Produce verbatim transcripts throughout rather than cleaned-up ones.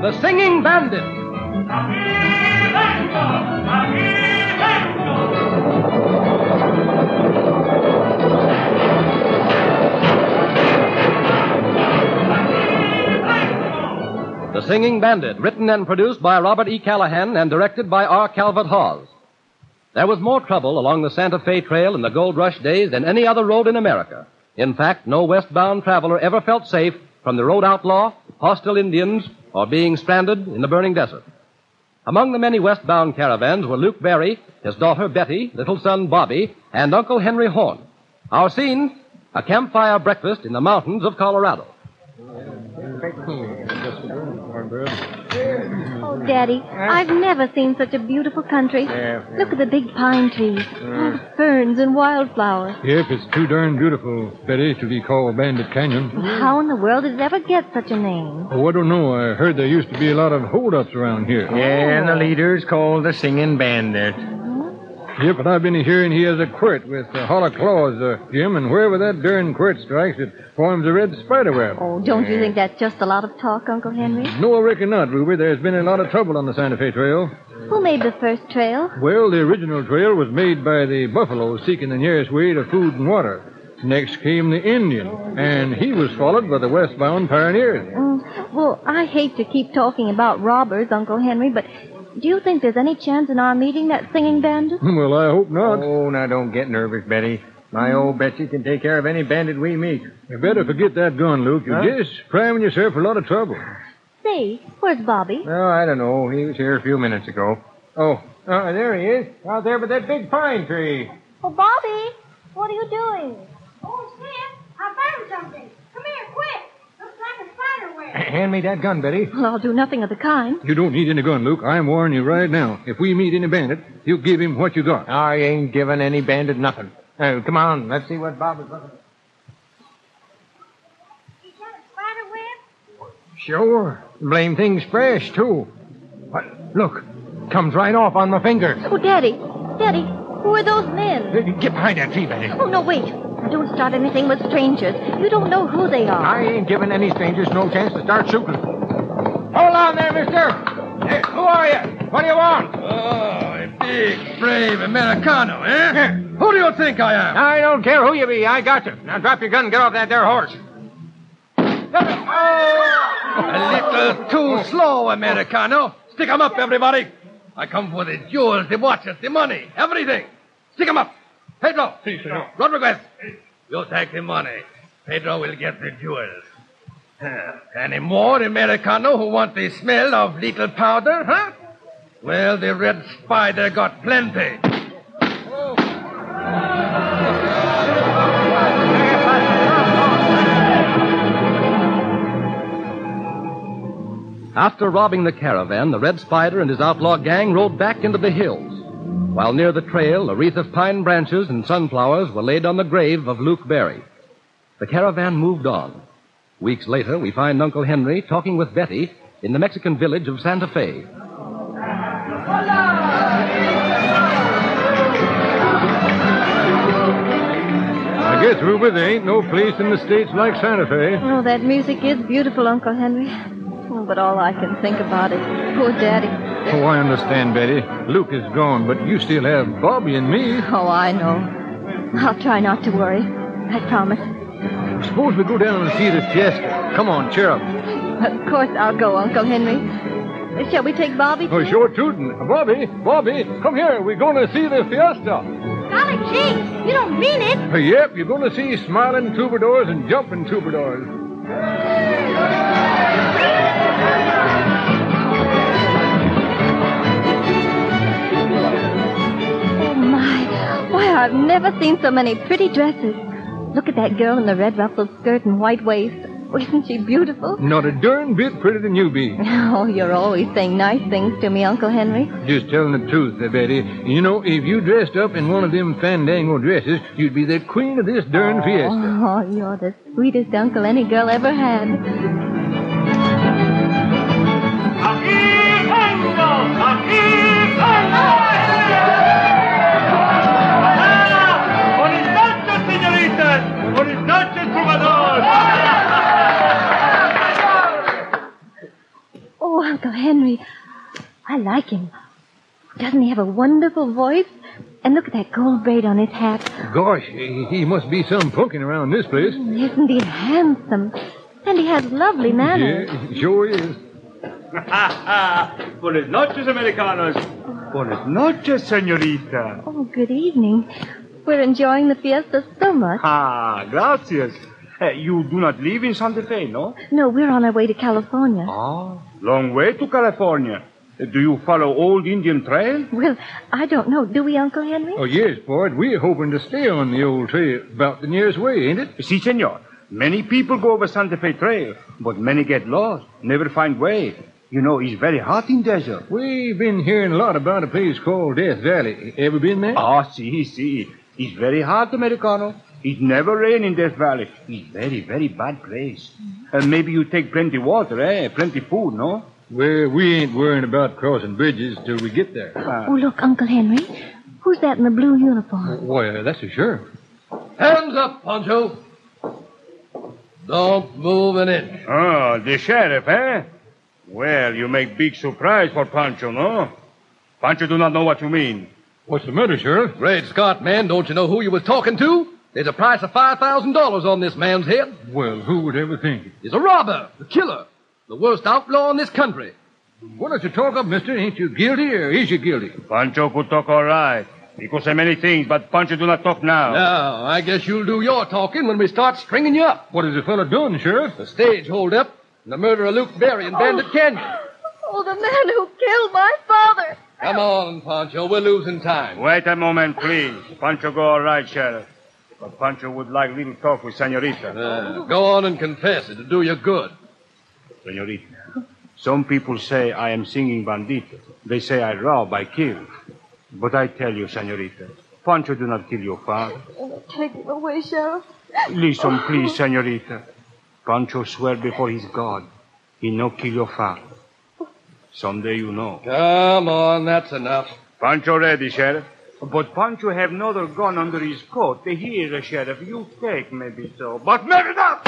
The Singing Bandit. The Singing Bandit, written and produced by Robert E. Callahan and directed by R. Calvert Hawes. There was more trouble along the Santa Fe Trail in the Gold Rush days than any other road in America. In fact, no westbound traveler ever felt safe from the road outlaw, hostile Indians, or being stranded in the burning desert. Among the many westbound caravans were Luke Berry, his daughter Betty, little son Bobby, and Uncle Henry Horn. Our scene, a campfire breakfast in the mountains of Colorado. Oh, Daddy, I've never seen such a beautiful country. Yeah, yeah. Look at the big pine trees, all the ferns and wildflowers. Yep, it's too darn beautiful, Betty, to be called Bandit Canyon. How in the world did it ever get such a name? Oh, I don't know. I heard there used to be a lot of holdups around here. Yeah, and the leader's called the Singing Bandit. Yep, but I've been hearing he has a quirt with uh, hollow claws, uh, Jim, and wherever that darn quirt strikes, it forms a red spider web. Oh, don't you think that's just a lot of talk, Uncle Henry? No, I reckon not, Ruby. There's been a lot of trouble on the Santa Fe Trail. Who made the first trail? Well, the original trail was made by the buffaloes seeking the nearest way to food and water. Next came the Indian, and he was followed by the westbound pioneers. Mm, well, I hate to keep talking about robbers, Uncle Henry, but do you think there's any chance in our meeting that singing bandit? Well, I hope not. Oh, now don't get nervous, Betty. My old Betsy can take care of any bandit we meet. You better forget that gun, Luke. You're Huh? just priming yourself for a lot of trouble. Say, where's Bobby? Oh, I don't know. He was here a few minutes ago. Oh, uh, there he is. Out there by that big pine tree. Oh, Bobby, what are you doing? Oh, Sid, I found something. Come here, quick. Looks like a spider web. Hand me that gun, Betty. Well, I'll do nothing of the kind. You don't need any gun, Luke. I'm warning you right now. If we meet any bandit, you give him what you got. I ain't giving any bandit nothing. Oh, come on. Let's see what Bob is looking for. Is that a spider web? Sure. Blame thing's fresh, too. What? Look. Comes right off on my fingers. Oh, Daddy, Daddy, who are those men? Get behind that tree, Betty. Oh, no, wait. Don't start anything with strangers. You don't know who they are. I ain't giving any strangers no chance to start shooting. Hold on there, mister. Hey, who are you? What do you want? Oh, a big, brave Americano, eh? Who do you think I am? I don't care who you be. I got you. Now drop your gun and get off that there horse. A little too slow, Americano. Stick 'em up, everybody. I come for the jewels, the watches, the money, everything. Stick 'em up. Pedro. Rodriguez. You take the money. Pedro will get the jewels. Huh. Any more Americano who want the smell of little powder, huh? Well, the red spider got plenty. After robbing the caravan, the Red Spider and his outlaw gang rode back into the hills. While near the trail, a wreath of pine branches and sunflowers were laid on the grave of Luke Berry. The caravan moved on. Weeks later, we find Uncle Henry talking with Betty in the Mexican village of Santa Fe. I guess, Ruby, there ain't no place in the States like Santa Fe. Oh, that music is beautiful, Uncle Henry. Oh, but all I can think about is poor Daddy. Oh, I understand, Betty. Luke is gone, but you still have Bobby and me. Oh, I know. I'll try not to worry. I promise. Suppose we go down and see the fiesta. Come on, cheer up. Of course I'll go, Uncle Henry. Shall we take Bobby, too? Oh, sure, tootin'. Bobby, Bobby, come here. We're going to see the fiesta. Golly gee, you don't mean it. Uh, yep, you're going to see smiling troubadours and jumping troubadours. Oh, my. Why, I've never seen so many pretty dresses. Look at that girl in the red ruffled skirt and white waist. Oh, isn't she beautiful? Not a darn bit prettier than you be. Oh, you're always saying nice things to me, Uncle Henry. Just telling the truth, uh, Betty. You know, if you dressed up in one of them fandango dresses, you'd be the queen of this darn fiesta. Oh, you're the sweetest uncle any girl ever had. Oh, Uncle like him. Doesn't he have a wonderful voice? And look at that gold braid on his hat. Gosh, he he must be some punkin around this place. Isn't he handsome? And he has lovely manners. Yeah, he sure is. Buenas noches, Americanos. Buenas noches, señorita. Oh, good evening. We're enjoying the fiesta so much. Ah, gracias. Uh, you do not live in Santa Fe, no? No, we're on our way to California. Ah, long way to California. Uh, do you follow old Indian trail? Well, I don't know. Do we, Uncle Henry? Oh, yes, Bart. We're hoping to stay on the old trail about the nearest way, ain't it? Si, senor. Many people go over Santa Fe Trail, but many get lost, never find way. You know, it's very hot in desert. We've been hearing a lot about a place called Death Valley. Ever been there? Ah, si, si. It's very hot, Americano. It never rain in Death Valley. It's very, very bad place. And uh, maybe you take plenty water, eh? Plenty food, no? Well, we ain't worrying about crossing bridges till we get there. Uh, Oh, look, Uncle Henry. Who's that in the blue uniform? Why, that's a sheriff. Hands up, Pancho. Don't move an inch. Oh, the sheriff, eh? Well, you make big surprise for Pancho, no? Pancho do not know what you mean. What's the matter, Sheriff? Great Scott, man, don't you know who you was talking to? There's a price of five thousand dollars on this man's head. Well, who would ever think it? He's a robber, a killer, the worst outlaw in this country. Why don't you talk up, mister? Ain't you guilty or is you guilty? Pancho could talk all right. He could say many things, but Pancho do not talk now. Now, I guess you'll do your talking when we start stringing you up. What has the fella done, Sheriff? The stage holdup and the murder of Luke Berry in Bandit Canyon. Oh, the man who killed my father. Come on, Pancho, we're losing time. Wait a moment, please. Pancho go all right, Sheriff. But Pancho would like little talk with Senorita. Uh, go on and confess. It'll do you good. Senorita, some people say I am singing bandito. They say I rob, I kill. But I tell you, Senorita, Pancho do not kill your father. Oh, take him away, Sheriff. Listen, please, Senorita. Pancho swear before his God, he no kill your father. Someday you know. Come on, that's enough. Pancho ready, Sheriff. But Pancho have another gun under his coat. Here, Sheriff, you take maybe so, but maybe not!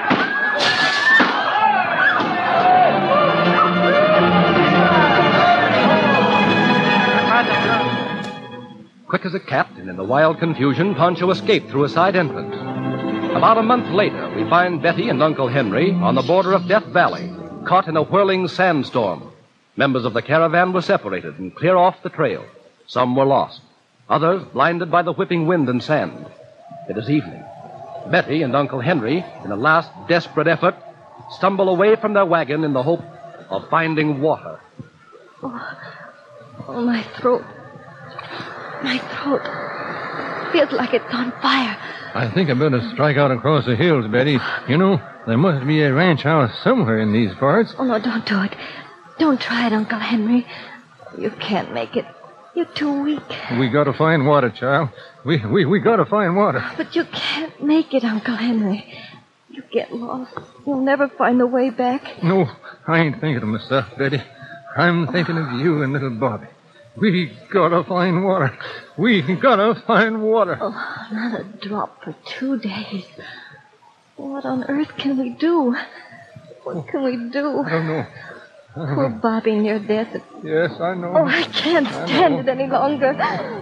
Quick as a cat and in the wild confusion, Pancho escaped through a side entrance. About a month later, we find Betty and Uncle Henry on the border of Death Valley, caught in a whirling sandstorm. Members of the caravan were separated and clear off the trail. Some were lost. Others blinded by the whipping wind and sand. It is evening. Betty and Uncle Henry, in a last desperate effort, stumble away from their wagon in the hope of finding water. Oh, oh my throat. My throat. Feels like it's on fire. I think I better strike out across the hills, Betty. You know, there must be a ranch house somewhere in these parts. Oh, no, don't do it. Don't try it, Uncle Henry. You can't make it. You're too weak. We gotta find water, child. We we we gotta find water. But you can't make it, Uncle Henry. You get lost. You'll never find the way back. No, I ain't thinking of myself, Betty. I'm thinking of you and little Bobby. We gotta find water. We gotta find water. Oh, not a drop for two days. What on earth can we do? What can we do? I don't know. Poor Bobby near death. Yes, I know. Oh, I can't stand it any longer.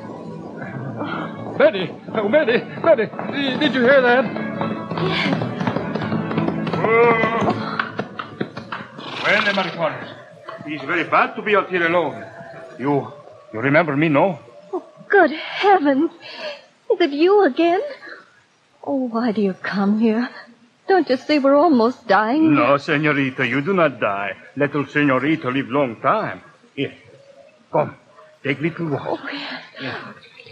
Betty! Oh, Betty! Betty! Did, did you hear that? Well, Americanos, it's very bad to be out here alone. You, you remember me, no? Oh, good heavens. Is it you again? Oh, why do you come here? Don't you see we're almost dying? No, senorita, you do not die. Little senorita live long time. Here, come, take little water. Oh, yes. Yeah.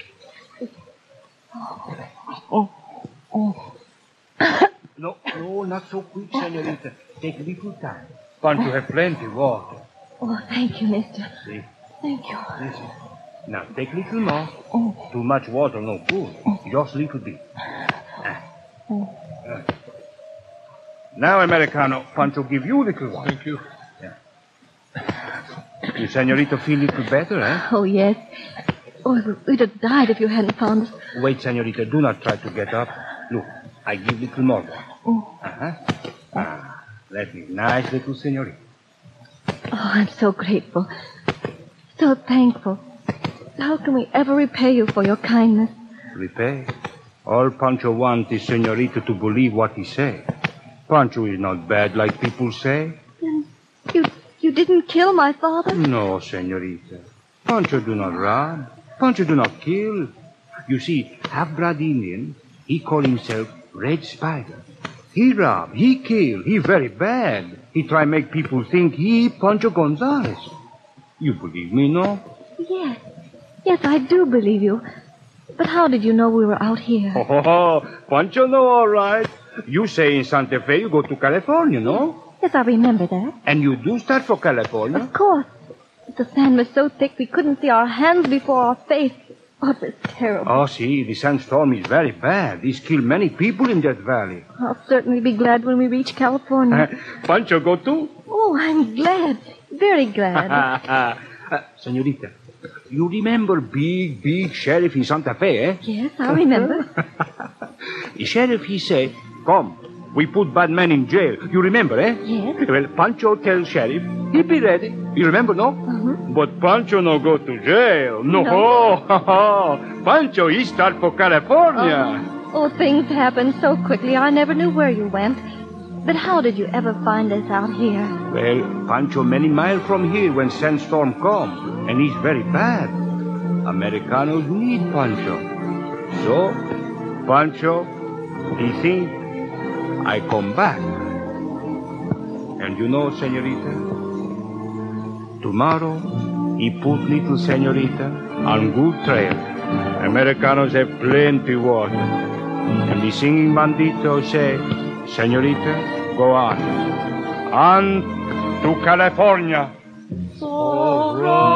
Oh, oh. No, no, not so quick, senorita. Take little time. Pancho have plenty water. Oh, thank you, mister. See? Thank you. Listen. Now, take little more. Oh. Too much water, no good. Just little bit. Ah. Oh. Uh. Now, Americano, Pancho give you little water. Thank you. Yeah. You, senorita, feel little better, eh? Oh, yes. Oh, we'd have died if you hadn't found us. Wait, senorita, do not try to get up. Look, I give little more water. Oh. Uh-huh. Ah, that is nice little senorita. Oh, I'm so grateful. So thankful. How can we ever repay you for your kindness? Repay? All Pancho wants is Senorita to believe what he say. Pancho is not bad like people say. You you didn't kill my father? No, Senorita. Pancho do not rob. Pancho do not kill. You see, half-blood Indian, he call himself Red Spider. He rob, he kill, he very bad. He try make people think he Pancho Gonzalez. You believe me, no? Yes. Yes, I do believe you. But how did you know we were out here? Oh, Pancho know all right. You say in Santa Fe you go to California, no? Yes, I remember that. And you do start for California? Of course. But the sand was so thick we couldn't see our hands before our face. Oh, it was terrible. Oh, see, the sandstorm is very bad. It's killed many people in that valley. I'll certainly be glad when we reach California. Pancho go too? Oh, I'm glad. Very glad. uh, Senorita, you remember big, big sheriff in Santa Fe, eh? Yes, I remember. The sheriff, he say, come, we put bad men in jail. You remember, eh? Yes. Well, Pancho tell sheriff, he be ready. You remember, no? Mm-hmm. But Pancho no go to jail. No. No. Pancho, he start for California. Oh. oh, things happened so quickly I never knew where you went. But how did you ever find us out here? Well, Pancho many miles from here when sandstorm come, and he's very bad. Americanos need Pancho. So, Pancho, he think, I come back. And you know, Senorita, tomorrow, he put little Senorita on good trail. Americanos have plenty work. And the singing bandito say, Senorita, go on. On to California. All right.